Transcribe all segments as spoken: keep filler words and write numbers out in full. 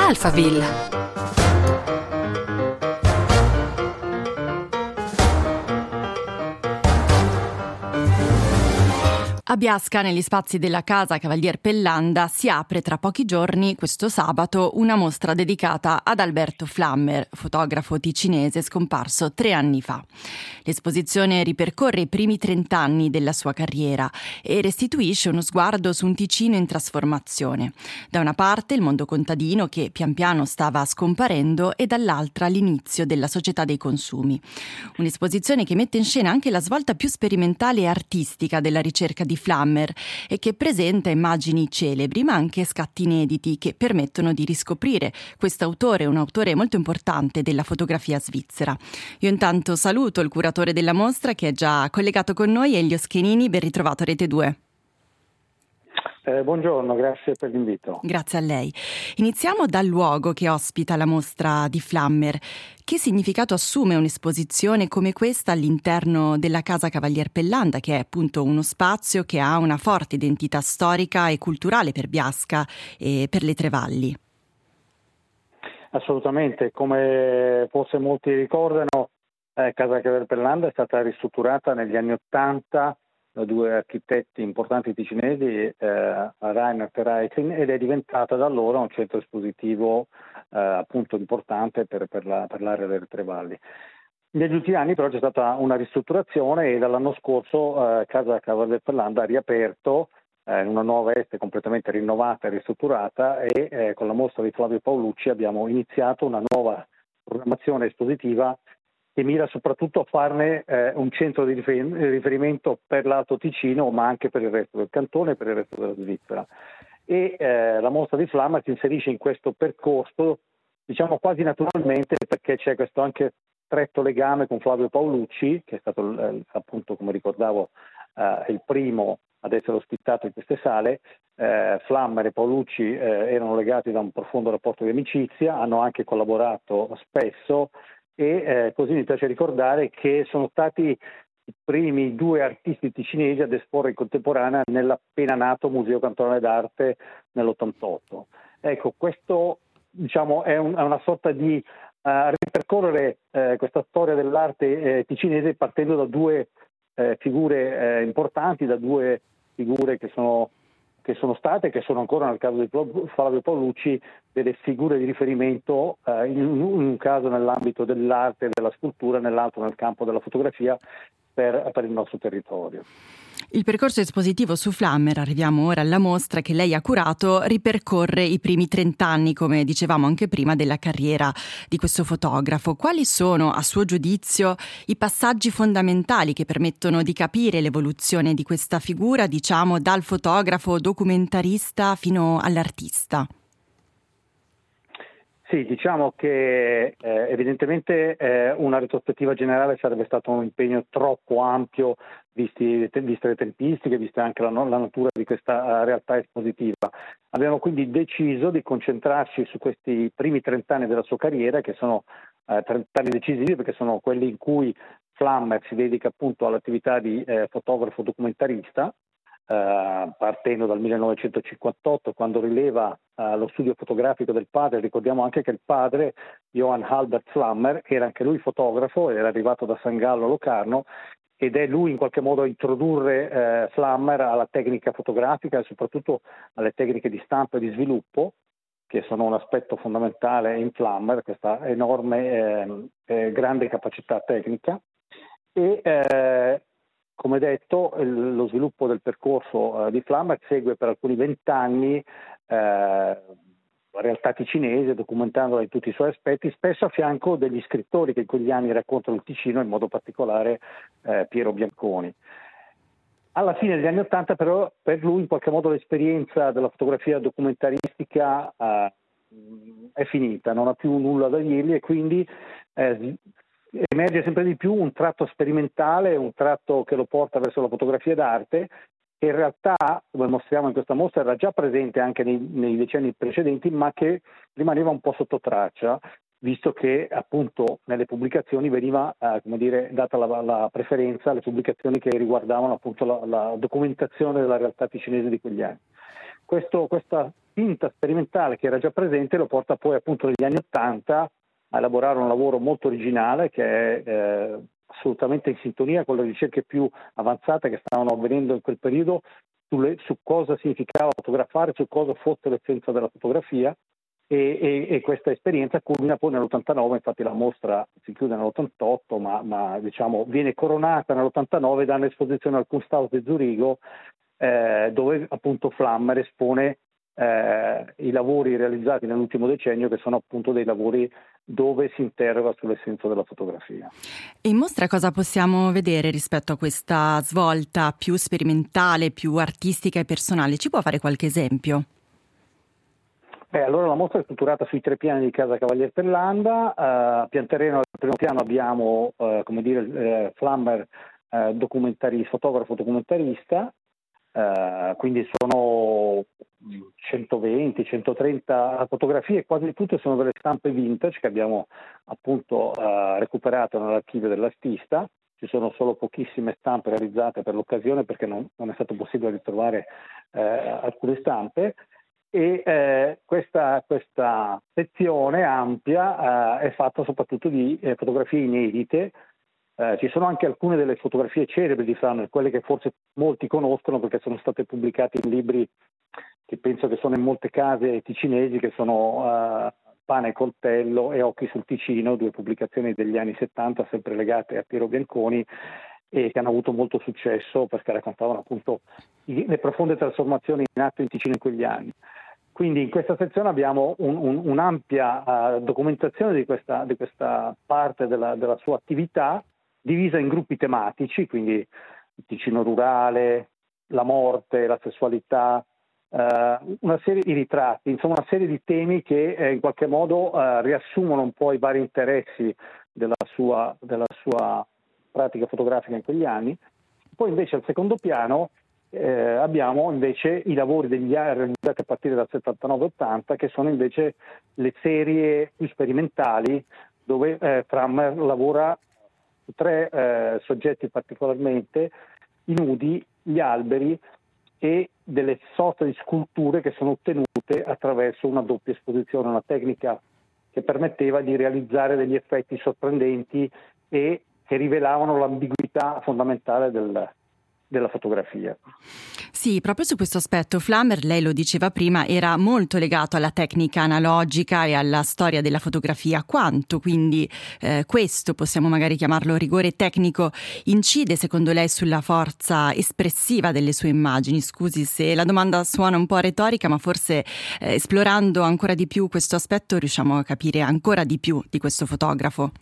Alphaville. A Biasca, negli spazi della Casa Cavalier Pellanda, si apre tra pochi giorni, questo sabato, una mostra dedicata ad Alberto Flammer, fotografo ticinese scomparso tre anni fa. L'esposizione ripercorre i primi trent'anni della sua carriera e restituisce uno sguardo su un Ticino in trasformazione. Da una parte il mondo contadino che pian piano stava scomparendo e dall'altra l'inizio della società dei consumi. Un'esposizione che mette in scena anche la svolta più sperimentale e artistica della ricerca di Flammer e che presenta immagini celebri ma anche scatti inediti che permettono di riscoprire questo autore, un autore molto importante della fotografia svizzera. Io intanto saluto il curatore della mostra che è già collegato con noi, Elio Schenini. Ben ritrovato a Rete due. Eh, buongiorno, grazie per l'invito. Grazie a lei. Iniziamo dal luogo che ospita la mostra di Flammer. Che significato assume un'esposizione come questa all'interno della Casa Cavalier Pellanda, che è appunto uno spazio che ha una forte identità storica e culturale per Biasca e per le Tre Valli? Assolutamente, come forse molti ricordano, eh, Casa Cavalier Pellanda è stata ristrutturata negli anni Ottanta da due architetti importanti ticinesi, eh, Reinert e Reichen, ed è diventata da allora un centro espositivo eh, appunto importante per, per, la, per l'area delle Tre Valli. Negli ultimi anni però c'è stata una ristrutturazione e dall'anno scorso eh, Casa Cavalier Pellanda ha riaperto eh, in una nuova veste completamente rinnovata e ristrutturata e eh, con la mostra di Flavio Paolucci abbiamo iniziato una nuova programmazione espositiva che mira soprattutto a farne eh, un centro di riferimento per l'Alto Ticino, ma anche per il resto del cantone e per il resto della Svizzera. E eh, la mostra di Flammer si inserisce in questo percorso, diciamo quasi naturalmente, perché c'è questo anche stretto legame con Flavio Paolucci, che è stato eh, appunto, come ricordavo, eh, il primo ad essere ospitato in queste sale. Eh, Flammer e Paolucci eh, erano legati da un profondo rapporto di amicizia, hanno anche collaborato spesso, e eh, così mi piace ricordare che sono stati i primi due artisti ticinesi ad esporre in contemporanea nell'appena nato Museo Cantonale d'Arte nell'ottantotto. Ecco, questo diciamo è, un, è una sorta di uh, ripercorrere uh, questa storia dell'arte eh, ticinese partendo da due uh, figure uh, importanti, da due figure che sono che sono state, che sono ancora nel caso di Flavio Paolucci, delle figure di riferimento, eh, in un caso nell'ambito dell'arte e della scultura, nell'altro nel campo della fotografia per, per il nostro territorio. Il percorso espositivo su Flammer, arriviamo ora alla mostra che lei ha curato, ripercorre i primi trent'anni, come dicevamo anche prima, della carriera di questo fotografo. Quali sono, a suo giudizio, i passaggi fondamentali che permettono di capire l'evoluzione di questa figura, diciamo, dal fotografo documentarista fino all'artista? Sì, diciamo che eh, evidentemente eh, una retrospettiva generale sarebbe stato un impegno troppo ampio, visti, viste le tempistiche, vista anche la, la natura di questa uh, realtà espositiva. Abbiamo quindi deciso di concentrarci su questi primi trent'anni della sua carriera, che sono uh, trent'anni decisivi, perché sono quelli in cui Flammer si dedica appunto all'attività di eh, fotografo documentarista, Uh, partendo dal millenovecentocinquantotto, quando rileva uh, lo studio fotografico del padre. Ricordiamo anche che il padre, Johann Albert Flammer, era anche lui fotografo, era arrivato da San Gallo a Locarno, ed è lui in qualche modo a introdurre uh, Flammer alla tecnica fotografica e soprattutto alle tecniche di stampa e di sviluppo, che sono un aspetto fondamentale in Flammer, questa enorme eh, eh, grande capacità tecnica. E eh, come detto, lo sviluppo del percorso uh, di Flammer segue per alcuni vent'anni uh, la realtà ticinese, documentandola in tutti i suoi aspetti, spesso a fianco degli scrittori che in quegli anni raccontano il Ticino, in modo particolare uh, Piero Bianconi. Alla fine degli anni Ottanta però per lui in qualche modo l'esperienza della fotografia documentaristica uh, è finita, non ha più nulla da dirgli e quindi uh, emerge sempre di più un tratto sperimentale, un tratto che lo porta verso la fotografia d'arte, che in realtà, come mostriamo in questa mostra, era già presente anche nei, nei decenni precedenti, ma che rimaneva un po' sotto traccia, visto che appunto nelle pubblicazioni veniva eh, come dire, data la, la preferenza alle pubblicazioni che riguardavano appunto la, la documentazione della realtà ticinese di quegli anni. questo, questa spinta sperimentale che era già presente lo porta poi appunto negli anni Ottanta a elaborare un lavoro molto originale che è eh, assolutamente in sintonia con le ricerche più avanzate che stavano avvenendo in quel periodo sulle, su cosa significava fotografare, su cosa fosse l'essenza della fotografia e, e, e questa esperienza culmina poi nell'ottantanove, infatti la mostra si chiude nell'ottantotto ma, ma diciamo viene coronata nell'ottantanove da un'esposizione al Kunsthaus di Zurigo eh, dove appunto Flammer espone eh, i lavori realizzati nell'ultimo decennio che sono appunto dei lavori dove si interroga sull'essenza della fotografia. E in mostra cosa possiamo vedere rispetto a questa svolta più sperimentale, più artistica e personale? Ci può fare qualche esempio? Beh, allora la mostra è strutturata sui tre piani di Casa Cavalier per Landa. A uh, pian terreno, al primo piano abbiamo uh, come dire, uh, Flammer, uh, documentarista, fotografo documentarista, uh, quindi sono centoventi centotrenta fotografie, quasi tutte sono delle stampe vintage che abbiamo appunto uh, recuperato nell'archivio dell'artista. Ci sono solo pochissime stampe realizzate per l'occasione perché non, non è stato possibile ritrovare uh, alcune stampe. E eh, questa, questa sezione ampia eh, è fatta soprattutto di eh, fotografie inedite. Eh, ci sono anche alcune delle fotografie celebri di Flammer, quelle che forse molti conoscono perché sono state pubblicate in libri che penso che sono in molte case ticinesi, che sono eh, Pane e coltello e Occhi sul Ticino, due pubblicazioni degli anni settanta sempre legate a Piero Bianconi e che hanno avuto molto successo perché raccontavano appunto le profonde trasformazioni in atto in Ticino in quegli anni. Quindi in questa sezione abbiamo un, un, un'ampia uh, documentazione di questa, di questa parte della, della sua attività, divisa in gruppi tematici, quindi il Ticino rurale, la morte, la sessualità, uh, una serie di ritratti, insomma una serie di temi che eh, in qualche modo uh, riassumono un po' i vari interessi della sua, della sua pratica fotografica in quegli anni. Poi invece al secondo piano Eh, abbiamo invece i lavori degli anni realizzati a partire dal settantanove ottanta che sono invece le serie più sperimentali dove eh, Flammer lavora su tre eh, soggetti particolarmente, i nudi, gli alberi e delle sorte di sculture che sono ottenute attraverso una doppia esposizione, una tecnica che permetteva di realizzare degli effetti sorprendenti e che rivelavano l'ambiguità fondamentale del della fotografia. Sì, proprio su questo aspetto Flammer, lei lo diceva prima, era molto legato alla tecnica analogica e alla storia della fotografia. Quanto quindi eh, questo, possiamo magari chiamarlo rigore tecnico, incide secondo lei sulla forza espressiva delle sue immagini? Scusi se la domanda suona un po' retorica, ma forse eh, esplorando ancora di più questo aspetto riusciamo a capire ancora di più di questo fotografo.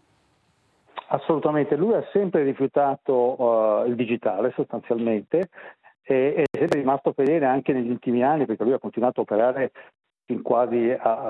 Assolutamente, lui ha sempre rifiutato uh, il digitale sostanzialmente e è sempre rimasto fedele anche negli ultimi anni perché lui ha continuato a operare fin quasi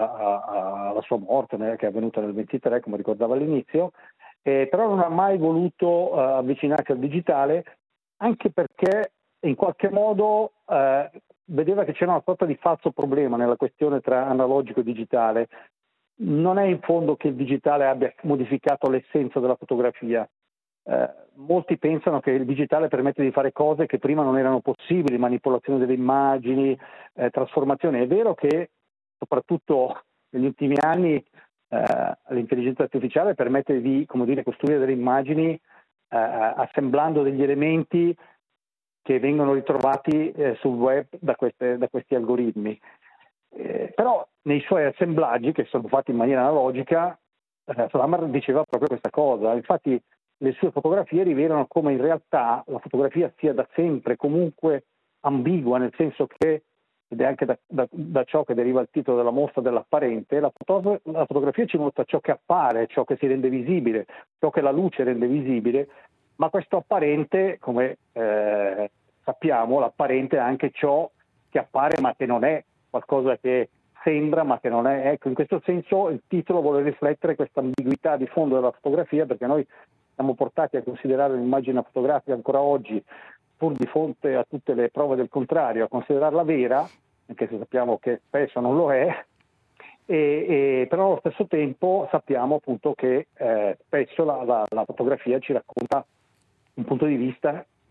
alla sua morte che è avvenuta nel ventitré come ricordava all'inizio, eh, però non ha mai voluto uh, avvicinarsi al digitale anche perché in qualche modo uh, vedeva che c'era una sorta di falso problema nella questione tra analogico e digitale. Non è in fondo che il digitale abbia modificato l'essenza della fotografia. Eh, molti pensano che il digitale permette di fare cose che prima non erano possibili, manipolazione delle immagini, eh, trasformazione. È vero che soprattutto negli ultimi anni eh, l'intelligenza artificiale permette di, come dire, costruire delle immagini eh, assemblando degli elementi che vengono ritrovati eh, sul web da, queste, da questi algoritmi. Eh, però nei suoi assemblaggi che sono fatti in maniera analogica eh, Flammer diceva proprio questa cosa. Infatti le sue fotografie rivelano come in realtà la fotografia sia da sempre comunque ambigua, nel senso che, ed è anche da, da, da ciò che deriva il titolo della mostra dell'apparente, la, foto, la fotografia ci mostra ciò che appare, ciò che si rende visibile, ciò che la luce rende visibile, ma questo apparente, come eh, sappiamo, l'apparente è anche ciò che appare ma che non è, qualcosa che sembra ma che non è. Ecco, in questo senso il titolo vuole riflettere questa ambiguità di fondo della fotografia, perché noi siamo portati a considerare l'immagine fotografica ancora oggi, pur di fronte a tutte le prove del contrario, a considerarla vera, anche se sappiamo che spesso non lo è, e, e, però allo stesso tempo sappiamo appunto che eh, spesso la, la, la fotografia ci racconta un punto di vista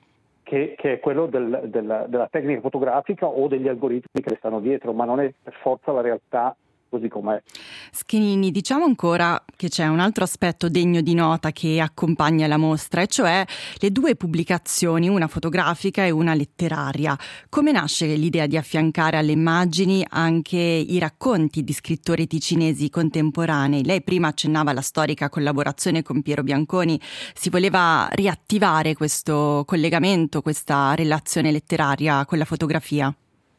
che, che è quello del, del, della tecnica fotografica o degli algoritmi che stanno dietro, ma non è per forza la realtà così com'è. Scherinini, diciamo ancora che c'è un altro aspetto degno di nota che accompagna la mostra, e cioè le due pubblicazioni, una fotografica e una letteraria. Come nasce l'idea di affiancare alle immagini anche i racconti di scrittori ticinesi contemporanei? Lei prima accennava alla storica collaborazione con Piero Bianconi. Si voleva riattivare questo collegamento, questa relazione letteraria con la fotografia?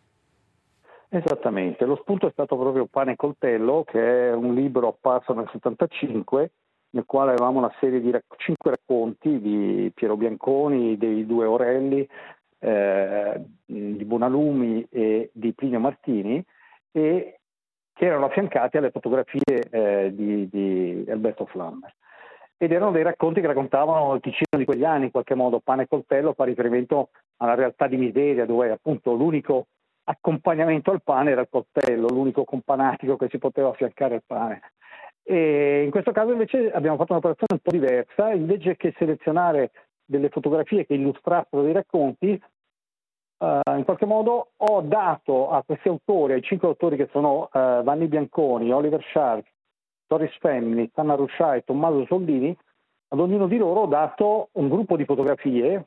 Esattamente, lo spunto è stato proprio Pane e Coltello, che è un libro apparso nel settantacinque, nel quale avevamo una serie di rac- cinque racconti di Piero Bianconi, dei due Orelli, eh, di Bonalumi e di Plinio Martini, e che erano affiancati alle fotografie eh, di, di Alberto Flammer. Ed erano dei racconti che raccontavano il Ticino di quegli anni, in qualche modo. Pane e Coltello fa riferimento alla realtà di miseria, dove appunto l'unico accompagnamento al pane era il coltello, l'unico companatico che si poteva affiancare al pane. E in questo caso invece abbiamo fatto un'operazione un po' diversa. Invece che selezionare delle fotografie che illustrassero dei racconti, eh, in qualche modo ho dato a questi autori, ai cinque autori che sono eh, Vanni Bianconi, Oliver Sharp, Doris Femini, Sanna Ruscià e Tommaso Soldini, ad ognuno di loro ho dato un gruppo di fotografie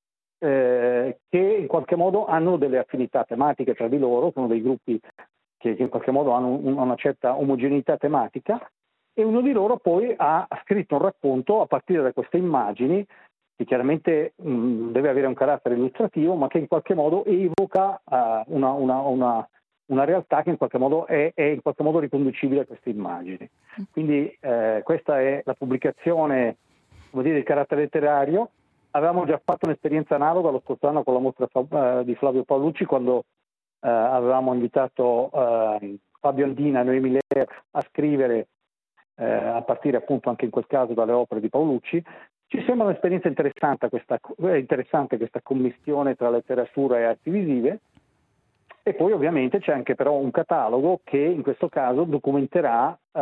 Eh, che in qualche modo hanno delle affinità tematiche tra di loro, sono dei gruppi che, che in qualche modo hanno un, una certa omogeneità tematica, e uno di loro poi ha scritto un racconto a partire da queste immagini, che chiaramente mh, deve avere un carattere illustrativo, ma che in qualche modo evoca uh, una, una, una, una realtà che in qualche modo è, è in qualche modo riconducibile a queste immagini. Quindi eh, questa è la pubblicazione, come dire, di carattere letterario. Avevamo già fatto un'esperienza analoga lo scorso anno con la mostra uh, di Flavio Paolucci, quando uh, avevamo invitato uh, Fabio Andina e Noemi Ler a scrivere uh, a partire appunto anche in quel caso dalle opere di Paolucci. Ci sembra un'esperienza interessante questa, interessante questa commistione tra letteratura e arti visive, e poi ovviamente c'è anche però un catalogo che in questo caso documenterà uh,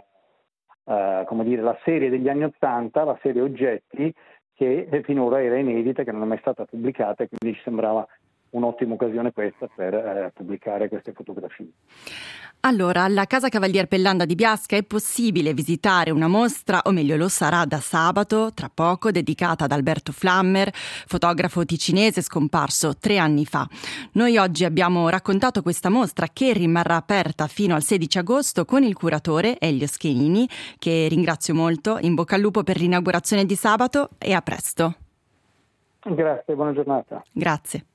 uh, come dire, la serie degli anni Ottanta, la serie Oggetti, che finora era inedita, che non è mai stata pubblicata, e quindi ci sembrava un'ottima occasione questa per eh, pubblicare queste fotografie. Allora, alla Casa Cavalier Pellanda di Biasca è possibile visitare una mostra, o meglio lo sarà da sabato, tra poco, dedicata ad Alberto Flammer, fotografo ticinese scomparso tre anni fa. Noi oggi abbiamo raccontato questa mostra, che rimarrà aperta fino al sedici agosto, con il curatore Elio Scherinini, che ringrazio molto. In bocca al lupo per l'inaugurazione di sabato e a presto. Grazie, buona giornata. Grazie.